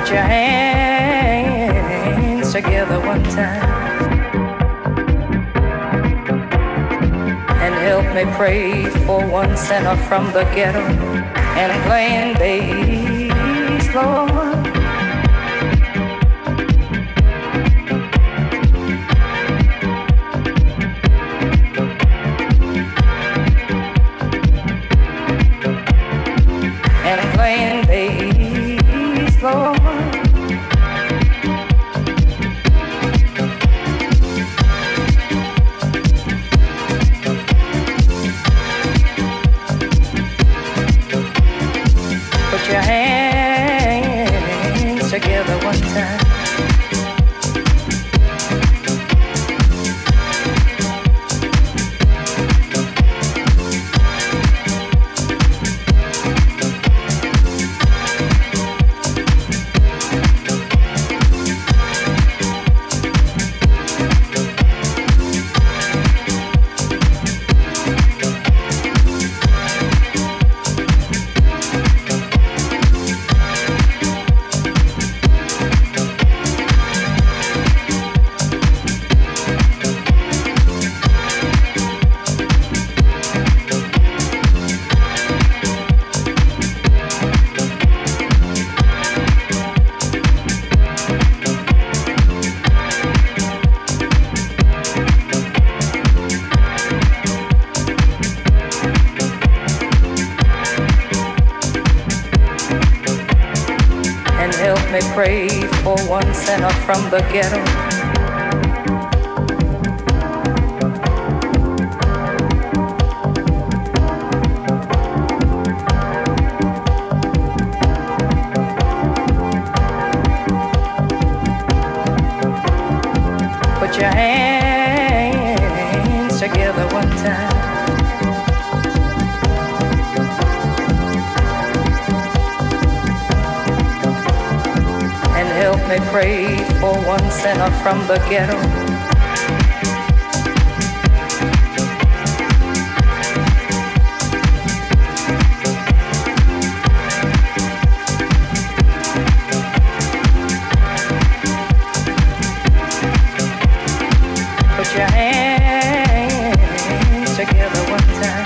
your hands together one time and help me pray for one sinner from the ghetto and playing bass, Lord. And playing bass, Lord. Put your hands together one time. Pray for one sinner from the ghetto. Put your hands together one time. Help me pray for one sinner from the ghetto. Put your hands together one time.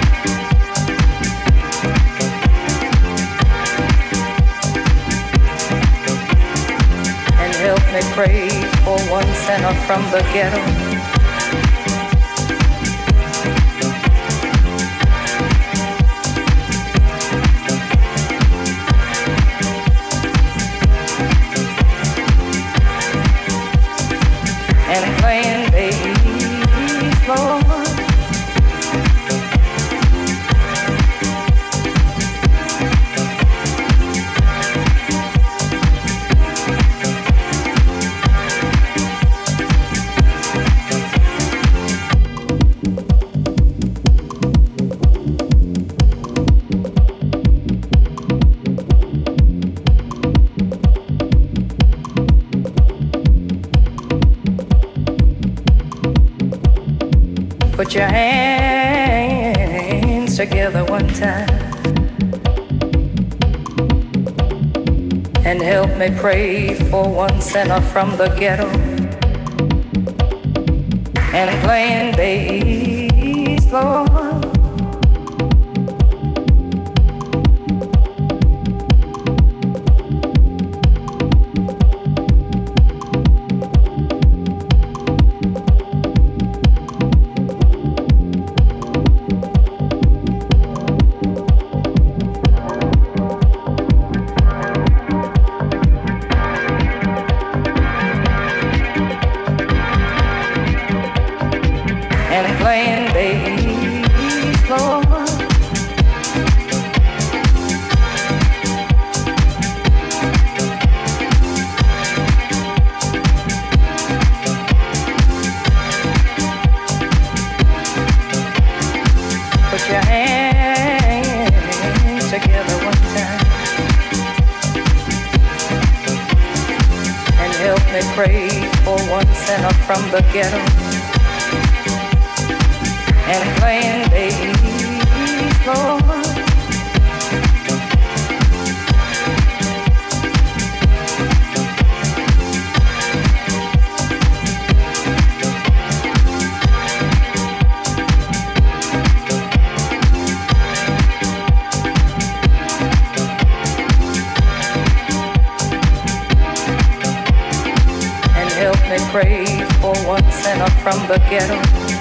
Help me pray for one sinner from the ghetto. And playing bass, Lord. Put your hands together one time and help me pray for one sinner from the ghetto and playing bass, Lord. And playing bass, Lord. Put your hands together one time and help me pray for one sinner from the ghetto. And playing bass, Lord. pray for one sinner from the ghetto